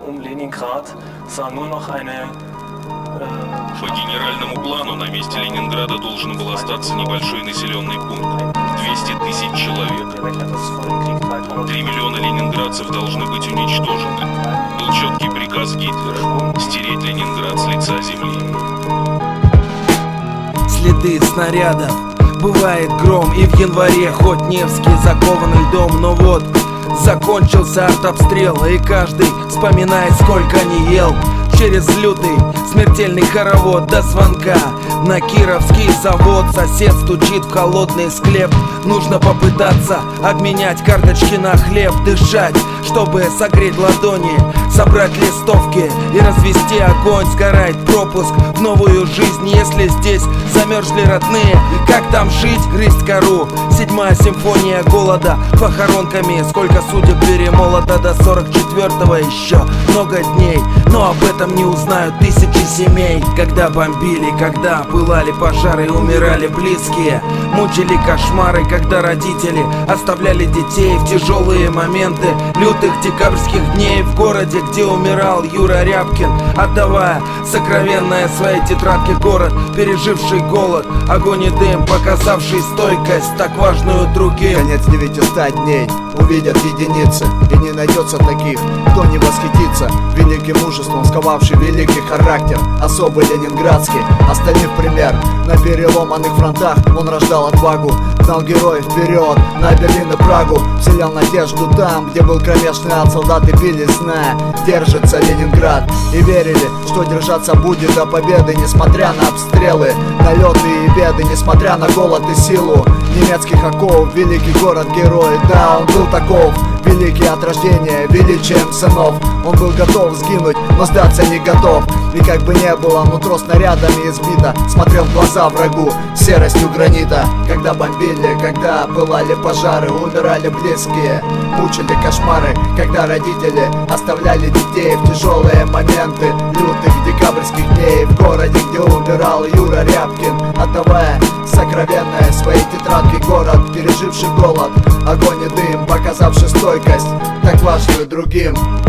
По генеральному плану на месте Ленинграда должен был остаться небольшой населенный пункт – 200 тысяч человек. 3 миллиона ленинградцев должны быть уничтожены. Был четкий приказ Гитлера – стереть Ленинград с лица земли. Следы снарядов, бывает гром, и в январе хоть Невский закован льдом, но вот закончился артобстрел, и каждый вспоминает, сколько не ел. Через лютый смертельный хоровод до звонка на Кировский завод. Сосед стучит в холодный склеп. Нужно попытаться обменять карточки на хлеб. Дышать, чтобы согреть ладони, собрать листовки и развести огонь. Сгорает пропуск в новую жизнь, если здесь замерзли родные. Как там жить? Грызть кору. 7-я симфония голода похоронками. Сколько судеб перемолото до 44-го. Еще много дней, но об этом не узнают тысячи семей. Когда бомбили, когда пылали пожары, умирали близкие, мучили кошмары, когда родители оставляли детей в тяжелые моменты лютых декабрьских дней. В городе, где умирал Юра Рябкин, отдавая сокровенное своей тетрадке. Город, переживший голод, огонь и дым, показавший стойкость, так важную другим. Конец 900 дней увидят единицы, и не найдется таких, кто не восхитится великим мужеством, сковавший великий характер. Особый ленинградский, остальных пример. На переломанных фронтах он рождал отвагу, гнал героев вперед на Берлин и Прагу. Вселял надежду там, где был кромешный ад. Солдаты пили, зная, держится Ленинград, и верили, что держаться будет до победы, несмотря на обстрелы, налеты и беды, несмотря на голод и силу немецких оков. Великий город-герой, да, он был таков, великий от рождения, величием сынов. Он был готов сгинуть, но сдаться не готов. И как бы не было, нутро снарядами избито, смотрел в глаза врагу серостью гранита. Когда бомбили, когда пылали пожары, умирали близкие, мучили кошмары. Когда родители оставляли детей в тяжелые моменты лютых декабрьских дней. В городе, где умирал Юра Рябкин, отдавая сокровенное своей тетрадке. Город, переживший голод, огонь и дым, показавший стойкость, так важную другим.